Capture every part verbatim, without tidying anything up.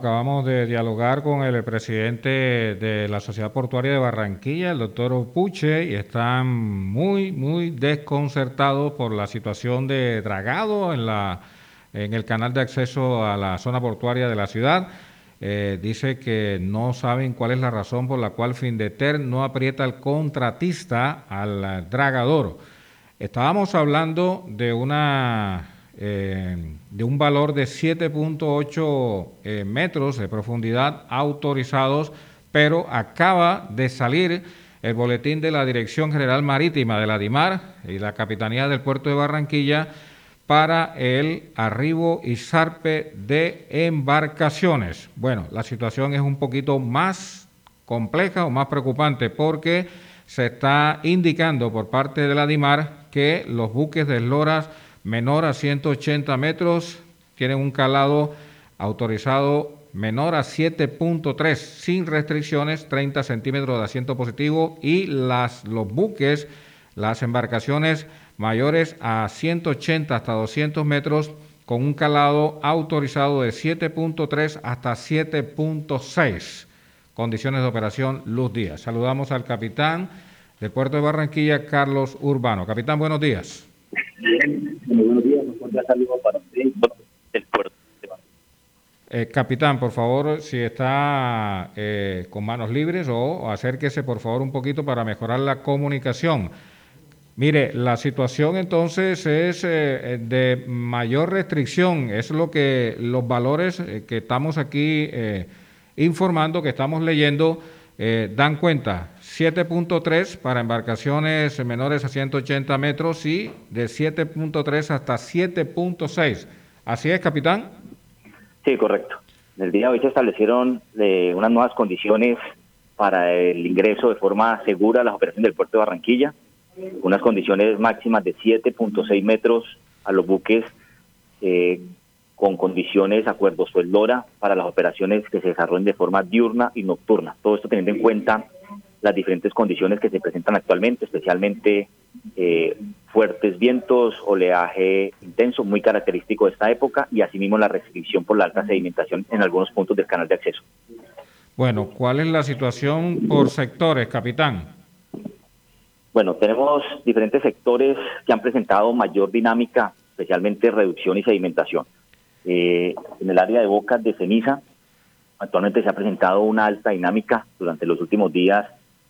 Acabamos de dialogar con el presidente de la Sociedad Portuaria de Barranquilla, el doctor Puche, y están muy, muy desconcertados por la situación de dragado en, la, en el canal de acceso a la zona portuaria de la ciudad. Eh, dice que no saben cuál es la razón por la cual Findeter no aprieta al contratista, al dragador. Estábamos hablando de una eh, de un valor de siete punto ocho eh, metros de profundidad autorizados, pero acaba de salir el boletín de la Dirección General Marítima de la DIMAR y la Capitanía del Puerto de Barranquilla para el arribo y zarpe de embarcaciones. Bueno, la situación es un poquito más compleja o más preocupante porque se está indicando por parte de la DIMAR que los buques de esloras menor a ciento ochenta metros tienen un calado autorizado menor a siete punto tres sin restricciones, treinta centímetros de asiento positivo, y las, los buques, las embarcaciones mayores a ciento ochenta hasta doscientos metros con un calado autorizado de siete punto tres hasta siete punto seis. Condiciones de operación Luz Díaz. Saludamos al capitán del Puerto de Barranquilla, Carlos Urbano. Capitán, buenos días. Bien, muy buenos días, un cordial saludo para usted del Puerto de Barranquilla. Eh, capitán, por favor, si está eh, con manos libres o, o acérquese por favor un poquito para mejorar la comunicación. Mire, la situación entonces es eh, de mayor restricción, es lo que los valores eh, que estamos aquí eh, informando, que estamos leyendo, eh, dan cuenta. siete punto tres para embarcaciones menores a ciento ochenta metros y de siete punto tres hasta siete punto seis. ¿Así es, capitán? Sí, correcto. En el día de hoy se establecieron eh, unas nuevas condiciones para el ingreso de forma segura a las operaciones del Puerto de Barranquilla, unas condiciones máximas de siete punto seis metros a los buques eh, con condiciones acuerdos Sueldora para las operaciones que se desarrollen de forma diurna y nocturna. Todo esto teniendo en cuenta las diferentes condiciones que se presentan actualmente, especialmente eh, fuertes vientos, oleaje intenso, muy característico de esta época, y asimismo la restricción por la alta sedimentación en algunos puntos del canal de acceso. Bueno, ¿cuál es la situación por sectores, capitán? Bueno, tenemos diferentes sectores que han presentado mayor dinámica, especialmente reducción y sedimentación. Eh, en el área de bocas de ceniza, actualmente se ha presentado una alta dinámica durante los últimos días,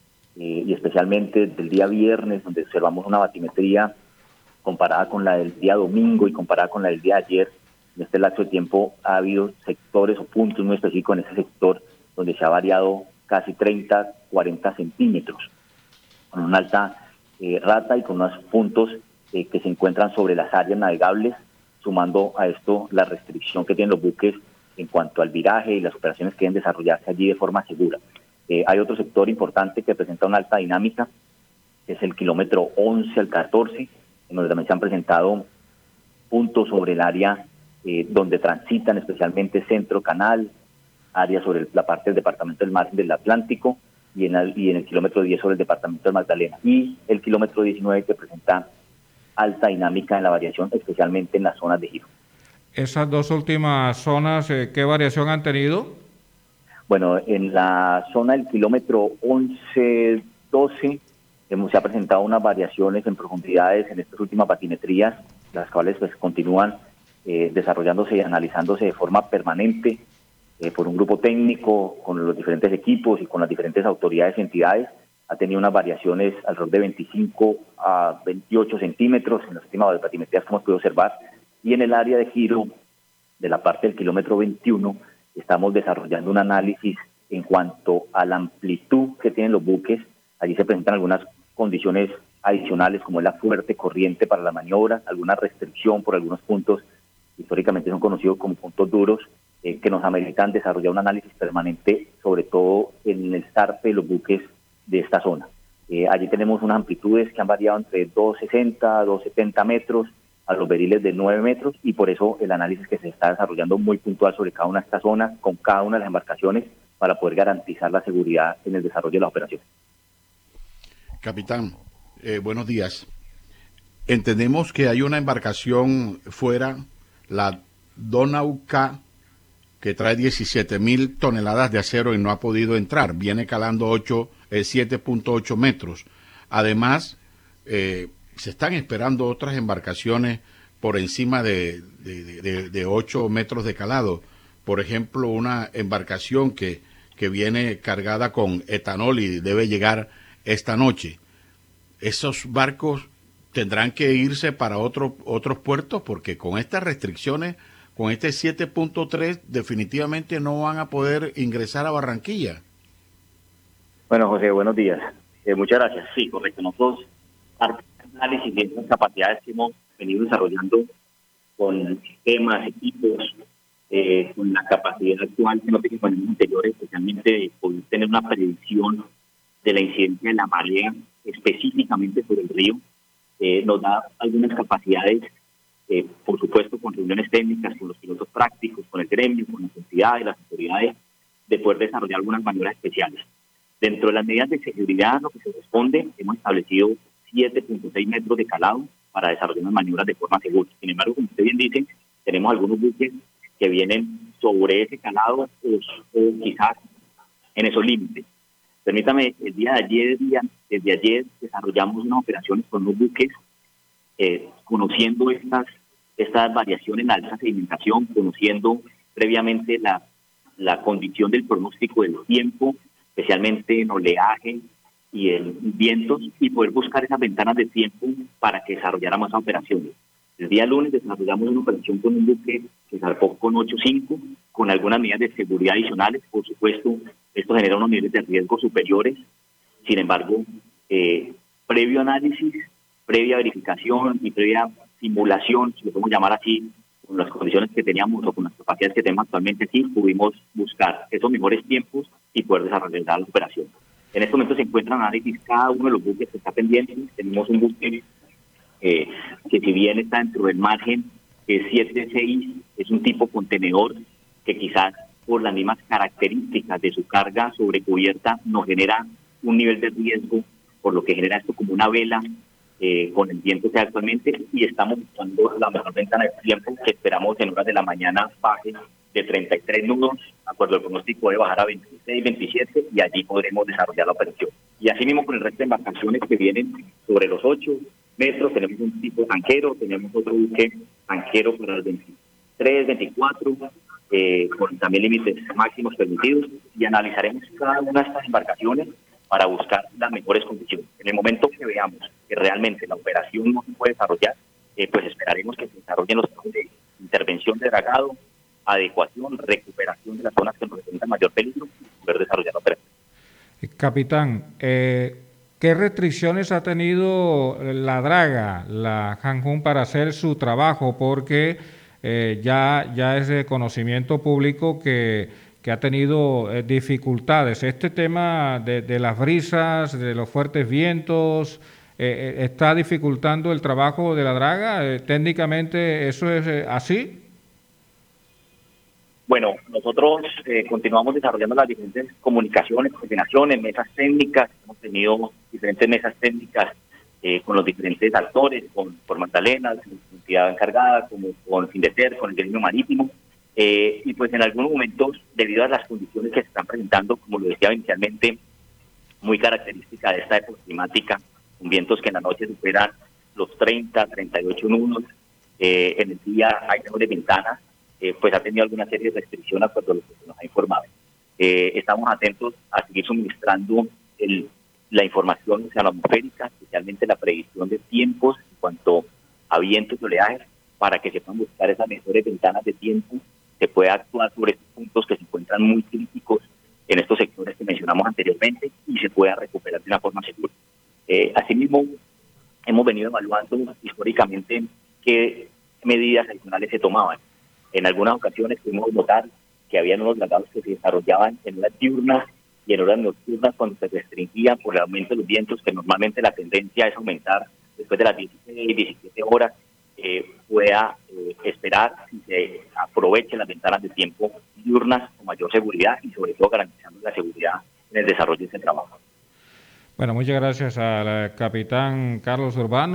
eh, y especialmente desde el día viernes, donde observamos una batimetría comparada con la del día domingo y comparada con la del día de ayer. En este lapso de tiempo ha habido sectores o puntos muy específicos en ese sector donde se ha variado casi treinta, cuarenta centímetros, con una alta eh, rata y con unos puntos eh, que se encuentran sobre las áreas navegables, sumando a esto la restricción que tienen los buques en cuanto al viraje y las operaciones que deben desarrollarse allí de forma segura. Eh, hay otro sector importante que presenta una alta dinámica, que es el kilómetro once al catorce, en donde también se han presentado puntos sobre el área eh, donde transitan especialmente Centro Canal, área sobre el, la parte del departamento del Margen del Atlántico, y en, el, y en el kilómetro diez sobre el departamento del Magdalena, y el kilómetro diecinueve que presenta alta dinámica en la variación, especialmente en las zonas de giro. Esas dos últimas zonas, eh, ¿qué variación han tenido? Bueno, en la zona del kilómetro once doce hemos, se ha presentado unas variaciones en profundidades en estas últimas batimetrías, las cuales pues continúan eh, desarrollándose y analizándose de forma permanente eh, por un grupo técnico, con los diferentes equipos y con las diferentes autoridades y entidades. Ha tenido unas variaciones alrededor de veinticinco a veintiocho centímetros en las últimas batimetrías que hemos podido observar, y en el área de giro de la parte del kilómetro veintiuno estamos desarrollando un análisis en cuanto a la amplitud que tienen los buques. Allí se presentan algunas condiciones adicionales, como es la fuerte corriente para la maniobra, alguna restricción por algunos puntos, históricamente son conocidos como puntos duros, eh, que nos ameritan desarrollar un análisis permanente, sobre todo en el zarpe de los buques de esta zona. Eh, allí tenemos unas amplitudes que han variado entre doscientos sesenta a doscientos setenta metros, a los beriles de nueve metros, y por eso el análisis que se está desarrollando muy puntual sobre cada una de estas zonas, con cada una de las embarcaciones, para poder garantizar la seguridad en el desarrollo de las operaciones. Capitán, eh, buenos días. Entendemos que hay una embarcación fuera, la Donau K, que trae diecisiete mil toneladas de acero y no ha podido entrar. Viene calando ocho, eh, siete punto ocho metros. Además, eh, se están esperando otras embarcaciones por encima de, de, de, de ocho metros de calado. Por ejemplo, una embarcación que, que viene cargada con etanol y debe llegar esta noche. Esos barcos tendrán que irse para otro, otros puertos porque con estas restricciones, con este siete punto tres, definitivamente no van a poder ingresar a Barranquilla. Bueno, José, buenos días. Eh, muchas gracias. Sí, correcto. Nosotros, análisis de estas capacidades que hemos venido desarrollando con sistemas, equipos, eh, con la capacidad actual que no teníamos en años anteriores, especialmente de poder tener una predicción de la incidencia de la marea específicamente sobre el río, eh, nos da algunas capacidades, eh, por supuesto, con reuniones técnicas, con los pilotos prácticos, con el gremio, con las entidades, las autoridades, de poder desarrollar algunas maniobras especiales. Dentro de las medidas de seguridad, lo que se responde, hemos establecido siete punto seis metros de calado para desarrollar unas maniobras de forma segura. Sin embargo, como usted bien dice, tenemos algunos buques que vienen sobre ese calado o, o quizás en esos límites. Permítame, el día de ayer, día, desde ayer, desarrollamos unas operaciones con los buques, eh, conociendo estas, estas variaciones en la alta sedimentación, conociendo previamente la, la condición del pronóstico del tiempo, especialmente en oleaje y en vientos, y poder buscar esas ventanas de tiempo para que desarrolláramos esas operaciones. El día lunes desarrollamos una operación con un buque que zarpó con ocho cinco, con algunas medidas de seguridad adicionales. Por supuesto, esto genera unos niveles de riesgo superiores. Sin embargo, eh, previo análisis, previa verificación y previa simulación, si lo podemos llamar así, con las condiciones que teníamos o con las capacidades que tenemos actualmente aquí, pudimos buscar esos mejores tiempos y poder desarrollar la operación. En este momento se encuentran análisis cada uno de los buques que está pendiente. Tenemos un buque eh, que si bien está dentro del margen, que es siete seis, es un tipo contenedor que quizás por las mismas características de su carga sobrecubierta nos genera un nivel de riesgo, por lo que genera esto como una vela eh, con el viento que hay actualmente, y estamos buscando la mejor ventana de tiempo que esperamos en horas de la mañana baje de treinta y tres nudos, de acuerdo al pronóstico de bajar a veintiséis, veintisiete, y allí podremos desarrollar la operación. Y así mismo con el resto de embarcaciones que vienen sobre los ocho metros, tenemos un tipo tanquero, tenemos otro buque tanquero para el veintitrés, veinticuatro, eh, con también límites máximos permitidos, y analizaremos cada una de estas embarcaciones para buscar las mejores condiciones. En el momento que veamos que realmente la operación no se puede desarrollar, eh, pues esperaremos que se desarrollen los planes de intervención de dragado, adecuación, recuperación de las zonas que nos representan mayor peligro y poder desarrollar la operación. Capitán, eh, ¿qué restricciones ha tenido la draga, la Hanjun, para hacer su trabajo? Porque eh, ya, ya es de conocimiento público que, que ha tenido eh, dificultades. Este tema de, de las brisas, de los fuertes vientos, eh, eh, ¿está dificultando el trabajo de la draga? Eh, ¿Técnicamente eso es eh, así? Bueno, nosotros eh, continuamos desarrollando las diferentes comunicaciones, coordinaciones, mesas técnicas. Hemos tenido diferentes mesas técnicas eh, con los diferentes actores, con por Magdalena, la entidad encargada, como con Findeter, con el gremio marítimo. Eh, y pues en algunos momentos, debido a las condiciones que se están presentando, como lo decía inicialmente, muy característica de esta época climática, con vientos que en la noche superan los treinta, treinta y ocho nudos, eh, en el día hay mejores ventanas. Eh, pues ha tenido alguna serie de restricciones por lo que se nos ha informado. Eh, estamos atentos a seguir suministrando el, la información oceanatmosférica, especialmente la predicción de tiempos en cuanto a vientos y oleajes, para que se puedan buscar esas mejores ventanas de tiempo, se pueda actuar sobre estos puntos que se encuentran muy críticos en estos sectores que mencionamos anteriormente y se pueda recuperar de una forma segura. Eh, asimismo, hemos venido evaluando históricamente qué medidas adicionales se tomaban. En algunas ocasiones pudimos notar que había unos dragados que se desarrollaban en horas diurnas y en horas nocturnas cuando se restringían por el aumento de los vientos, que normalmente la tendencia es aumentar después de las dieciséis, diecisiete horas, eh, pueda eh, esperar si se aprovechen las ventanas de tiempo diurnas con mayor seguridad y sobre todo garantizando la seguridad en el desarrollo de ese trabajo. Bueno, muchas gracias al capitán Carlos Urbano.